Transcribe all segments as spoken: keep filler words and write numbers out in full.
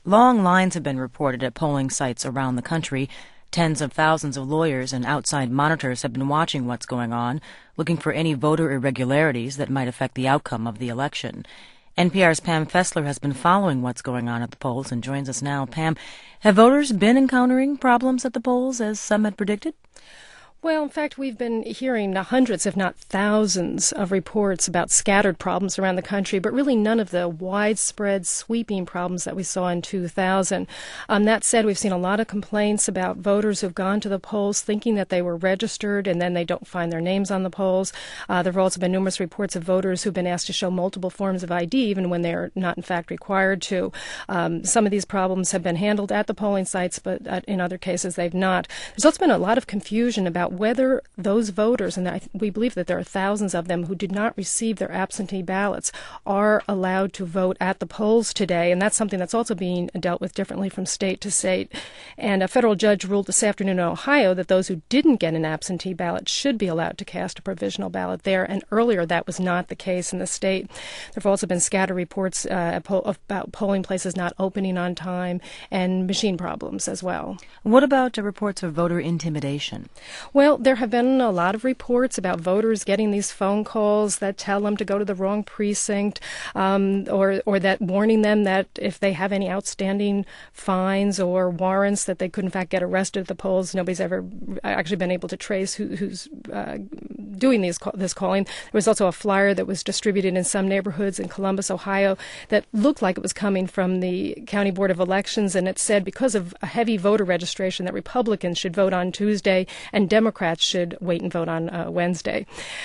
Long lines have been reported at polling sites around the country. Tens of thousands of lawyers and outside monitors have been watching what's going on, looking for any voter irregularities that might affect the outcome of the election. N P R's Pam Fessler has been following what's going on at the polls and joins us now. Pam, have voters been encountering problems at the polls as some had predicted? Well, in fact, we've been hearing hundreds, if not thousands, of reports about scattered problems around the country, but really none of the widespread, sweeping problems that we saw in two thousand. Um, that said, we've seen a lot of complaints about voters who've gone to the polls thinking that they were registered and then they don't find their names on the polls. Uh, there have also been numerous reports of voters who've been asked to show multiple forms of I D, even when they're not, in fact, required to. Um, some of these problems have been handled at the polling sites, but uh, in other cases they've not. There's also been a lot of confusion about whether those voters, and I, we believe that there are thousands of them who did not receive their absentee ballots, are allowed to vote at the polls today. And that's something that's also being dealt with differently from state to state. And a federal judge ruled this afternoon in Ohio that those who didn't get an absentee ballot should be allowed to cast a provisional ballot there. And earlier that was not the case in the state. There have also been scattered reports uh, about polling places not opening on time and machine problems as well. What about uh, reports of voter intimidation? Well, there have been a lot of reports about voters getting these phone calls that tell them to go to the wrong precinct, um, or or that warning them that if they have any outstanding fines or warrants that they could in fact get arrested at the polls. Nobody's ever actually been able to trace who, who's uh, doing these this calling. There was also a flyer that was distributed in some neighborhoods in Columbus, Ohio, that looked like it was coming from the County Board of Elections, and it said because of a heavy voter registration that Republicans should vote on Tuesday and Democrats Democrats should wait and vote on uh, Wednesday.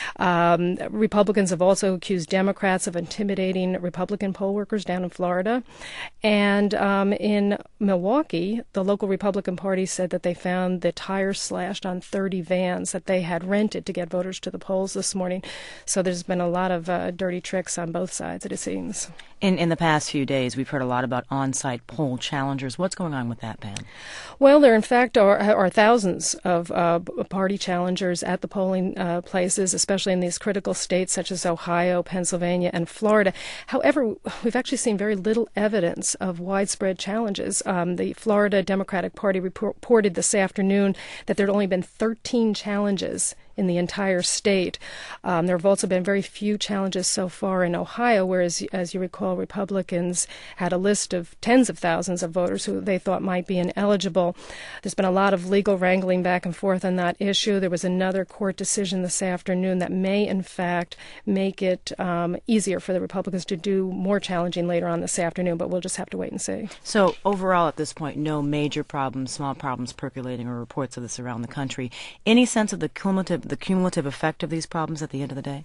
Um, Republicans have also accused Democrats of intimidating Republican poll workers down in Florida. And um, in Milwaukee, the local Republican Party said that they found the tires slashed on thirty vans that they had rented to get voters to the polls this morning. So there's been a lot of uh, dirty tricks on both sides, it seems. In in the past few days, we've heard a lot about on-site poll challengers. What's going on with that, Pam? Well, there in fact are, are thousands of uh, party challengers at the polling uh, places, especially in these critical states such as Ohio, Pennsylvania, and Florida. However, we've actually seen very little evidence of widespread challenges. Um, the Florida Democratic Party report, reported this afternoon that there had only been thirteen challenges in the entire state. Um, there have also been very few challenges so far in Ohio, whereas, as you recall, Republicans had a list of tens of thousands of voters who they thought might be ineligible. There's been a lot of legal wrangling back and forth on that issue. There was another court decision this afternoon that may, in fact, make it um, easier for the Republicans to do more challenging later on this afternoon, but we'll just have to wait and see. So overall, at this point, no major problems, small problems percolating or reports of this around the country. Any sense of the cumulative the cumulative effect of these problems at the end of the day?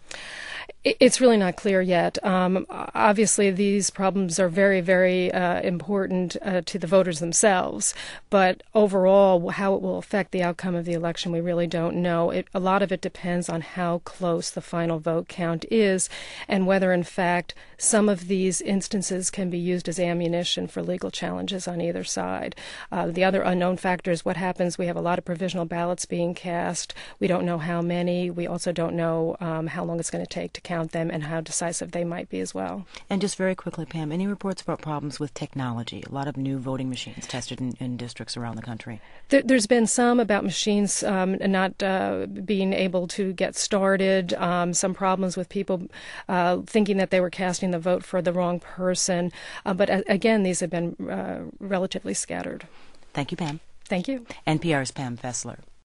It's really not clear yet. Um, obviously, these problems are very, very uh, important uh, to the voters themselves. But overall, how it will affect the outcome of the election, we really don't know. It, a lot of it depends on how close the final vote count is and whether, in fact, some of these instances can be used as ammunition for legal challenges on either side. Uh, the other unknown factor is what happens. We have a lot of provisional ballots being cast. We don't know how many. We also don't know um, how long it's going to take to count them and how decisive they might be as well. And just very quickly, Pam, any reports about problems with technology? A lot of new voting machines tested in, in districts around the country. There, there's been some about machines um, not uh, being able to get started, um, some problems with people uh, thinking that they were casting the vote for the wrong person. Uh, but uh, again, these have been uh, relatively scattered. Thank you, Pam. Thank you. N P R's Pam Fessler.